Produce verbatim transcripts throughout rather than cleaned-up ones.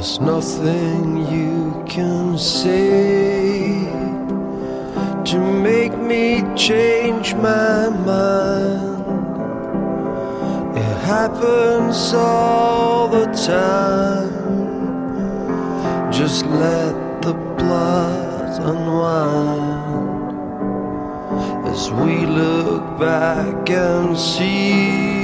There's nothing you can say to make me change my mind. It happens all the time. Just let the blood unwind as we look back and see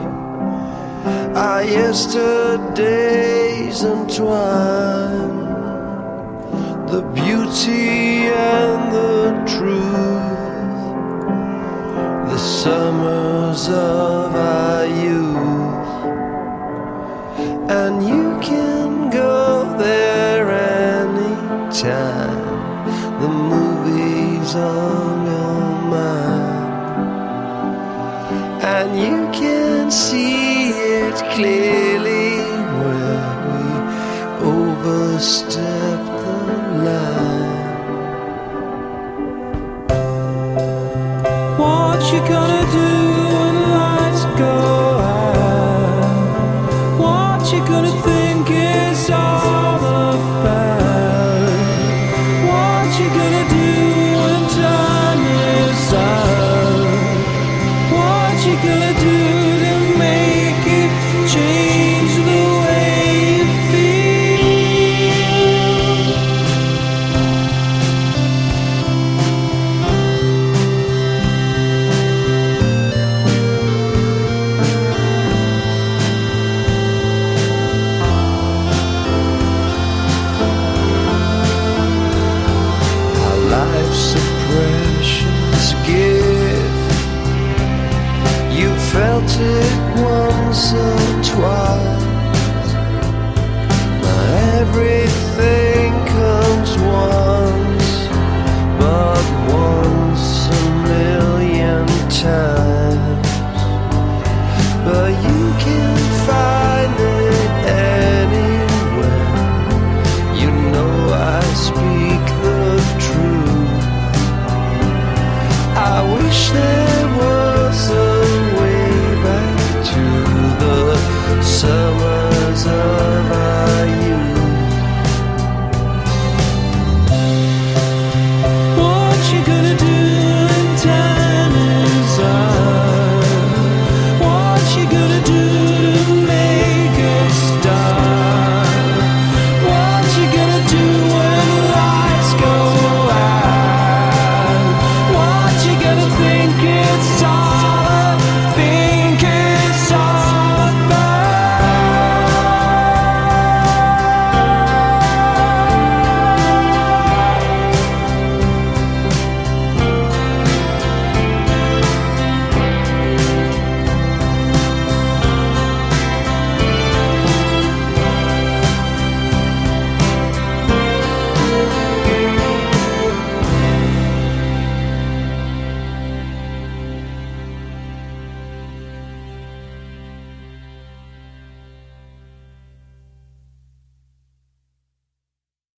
our yesterdays entwine, the beauty and the truth, the summers of our youth. And you can go there anytime. The movie's on your mind, and you can see it clearly where we overstep the line. What you gonna do when lights go out? What you gonna think is all about? What you gonna do when time is out? What you gonna do to make it change the way you feel? Our life's a precious gift. You felt it once or twice. Now everything comes once, but once a million times. But